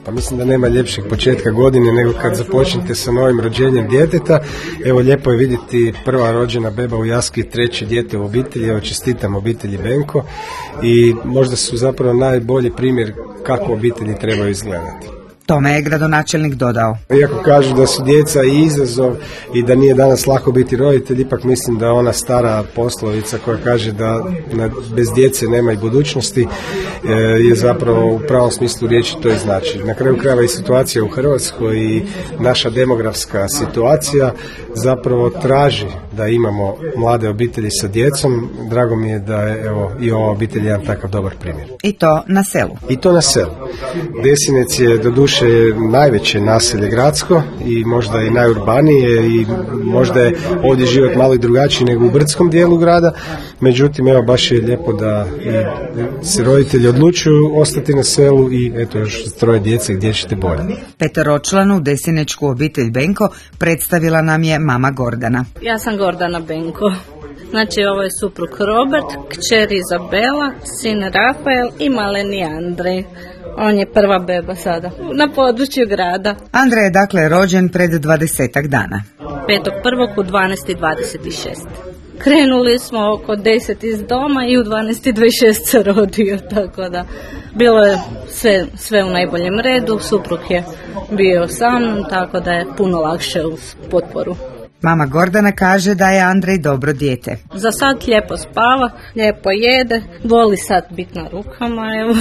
Pa mislim da nema ljepšeg početka godine nego kad započnete sa novim rođenjem djeteta. Evo, lijepo je vidjeti prva rođena beba u Jaski, treće dijete u obitelji. Evo, čestitam obitelji Benko i možda su zapravo najbolji primjer kako obitelji trebaju izgledati. Tome je gradonačelnik dodao. Iako kažu da su djeca i izazov i da nije danas lako biti roditelj, ipak mislim da ona stara poslovica koja kaže da bez djece nema i budućnosti je zapravo u pravom smislu riječi to i znači. Na kraju krajeva i situacija u Hrvatskoj i naša demografska situacija zapravo traži da imamo mlade obitelji sa djecom. Drago mi je da je evo i ova obitelj jedan takav dobar primjer. I to na selu. I to na selu. Desinec je doduše najveće naselje gradsko i možda i najurbanije i možda je ovdje život malo i drugačiji nego u brdskom dijelu grada, međutim evo baš je lijepo da se roditelji odlučuju ostati na selu i eto još 3 djece gdje ćete bolje. Peteročlanu desinečku obitelj Benko predstavila nam je mama Gordana. Ja sam Gordana Benko. Znači, ovo je suprug Robert, kćer Izabela, sin Rafael i maleni Andrej. On je prva beba sada na području grada. Andrej je dakle rođen pred 20-ak dana. 5.1. u 12.26. Krenuli smo oko 10 iz doma i u 12.26 se rodio, tako da bilo je sve u najboljem redu. Suprug je bio sam, tako da je puno lakše uz potporu. Mama Gordana kaže da je Andrej dobro dijete. Za sad lijepo spava, lijepo jede, voli sad biti na rukama, evo,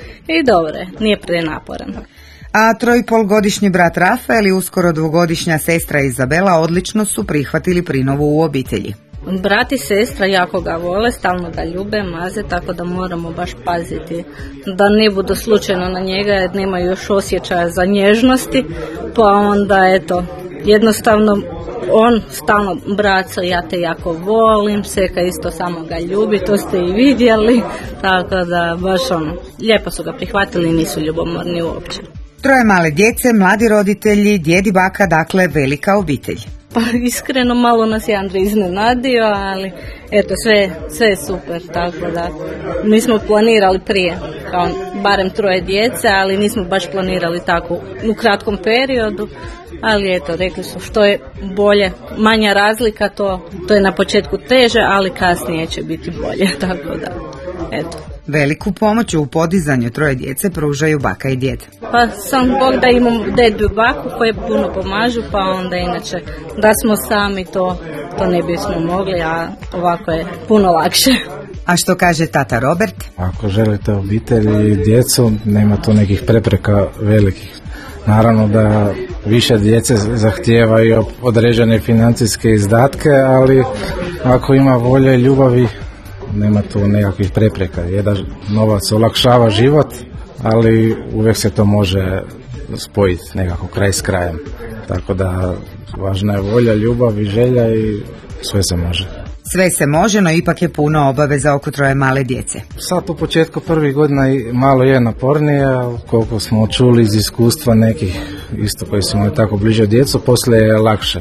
i dobro je, nije prenaporan. A 3,5-godišnji brat Rafael i uskoro 2-godišnja sestra Izabela odlično su prihvatili prinovu u obitelji. Brat i sestra jako ga vole, stalno ga ljube, maze, tako da moramo baš paziti da ne budu slučajno na njega jer nemaju još osjećaja za nježnosti, pa onda eto, jednostavno on stalno braco, ja te jako volim, Seka isto samo ga ljubi, to ste i vidjeli, tako da baš lijepo su ga prihvatili i nisu ljubomorni uopće. 3 male djece, mladi roditelji, djed i baka, dakle velika obitelj. Pa iskreno malo nas je Andrej iznenadio, ali eto sve je super, tako da mi smo planirali prije kao barem 3 djece, ali nismo baš planirali tako u kratkom periodu, ali eto rekli su što je bolje, manja razlika, to je na početku teže, ali kasnije će biti bolje, tako da eto. Veliku pomoć u podizanju 3 djece pružaju baka i djed. Pa sam Bog da imam dedu i baku koje puno pomažu, pa onda inače da smo sami to ne bismo mogli, a ovako je puno lakše. A što kaže tata Robert? Ako želite obitelj i djecu, nema tu nekih prepreka velikih. Naravno da više djece zahtijevaju određene financijske izdatke, ali ako ima volje i ljubavi, nema tu nekakvih prepreka. Jedan novac olakšava život, ali uvijek se to može spojiti nekako kraj s krajem. Tako da važna je volja, ljubav i želja i sve se može. Sve se može, no ipak je puno obaveza oko 3 male djece. Sad u početku prvih godina malo je napornije, koliko smo čuli iz iskustva nekih isto koji su imali tako bliže djecu, poslije je lakše.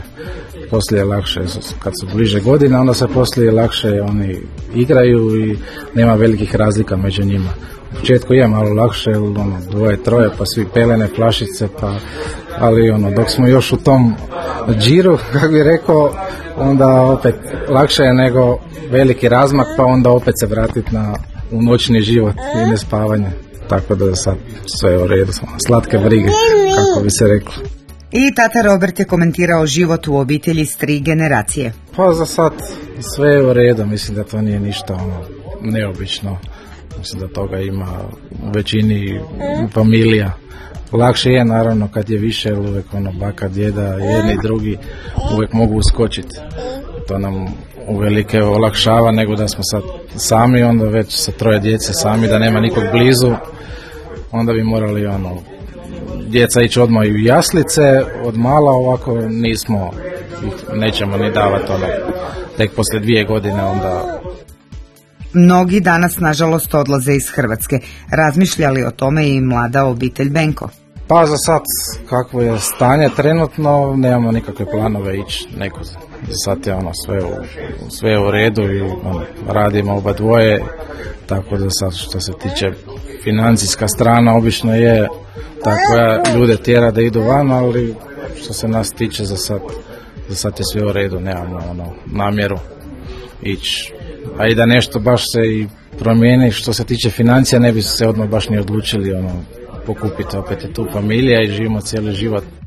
Kad su bliže godine, onda se poslije lakše oni igraju i nema velikih razlika među njima. U početku je malo lakše, 2, 3, pa svi pelene, flašice, ali dok smo još u tom džiru, kako bih rekao, onda opet lakše je nego veliki razmak, pa onda opet se vratiti u noćni život i nespavanje. Tako da sad sve je u redu, slatke brige, kako bi se reklo. I tata Robert je komentirao život u obitelji s 3 generacije. Pa za sad sve je u redu, mislim da to nije ništa neobično. Mislim da toga ima u većini familija. Lakše je naravno kad je više, jer uvijek baka, djeda, jedni i drugi uvijek mogu uskočiti. To nam uvelike olakšava nego da smo sad sami, onda već sa 3 djece sami, da nema nikog blizu, onda bi morali djeca ići odmah i u jaslice, od mala ovako nismo, nećemo ni davati tek poslije 2 godine onda. Mnogi danas nažalost odlaze iz Hrvatske. Razmišljali o tome i mlada obitelj Benko? Pa za sad kakvo je stanje trenutno, nemamo nikakve planove ići neko. Za sad je sve u redu i radimo oba dvoje, tako da sad što se tiče financijska strana obično je takva ljude tjera da idu van, ali što se nas tiče za sad je sve u redu, nemamo namjeru ići. A i da nešto baš se i promijeni što se tiče financija, ne bi se odmah baš ni odlučili pokupiti, opet je tu familija i živimo cijeli život